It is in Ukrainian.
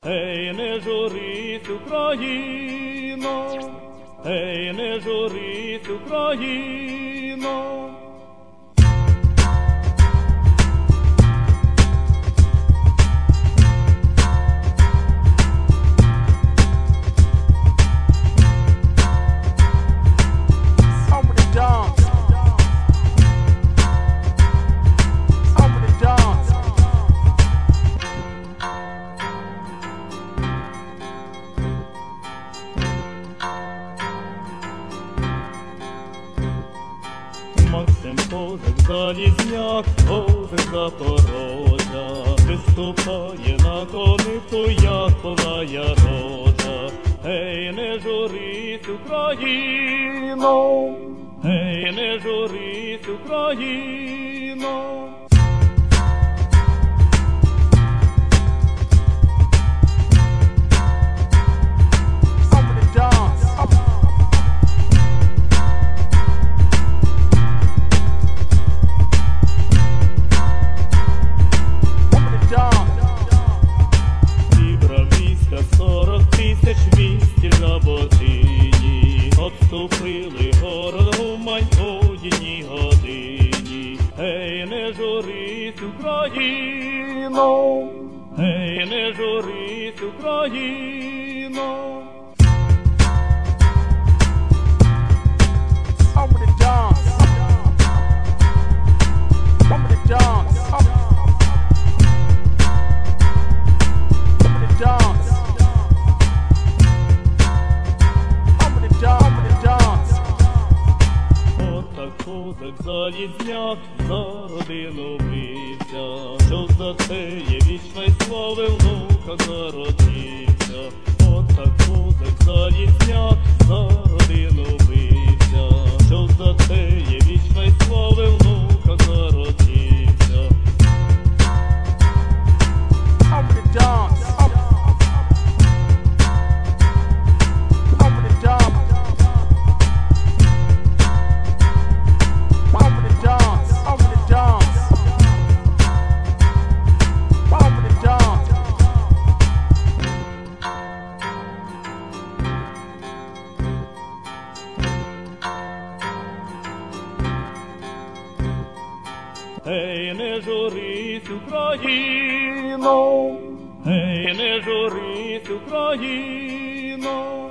Ей, не журись, Україно, ей, не журись, Україно. Максим Козак Залізняк, Козак Запорожця, виступає на конику, як палає рожа. Ей, не журись, Україно, ей, не журись, Україно. Обступили город Умань у одній годині. Ей, не журись, Україно, ей, не журись, Україно. Козак Залізняк за родину бився, що за це є вічної слави внука зародився. От так козак Залізняк за родину бився, що за це є вічної слави внука зародився. Ей, не журись, Україно, ей, не журись, Україно.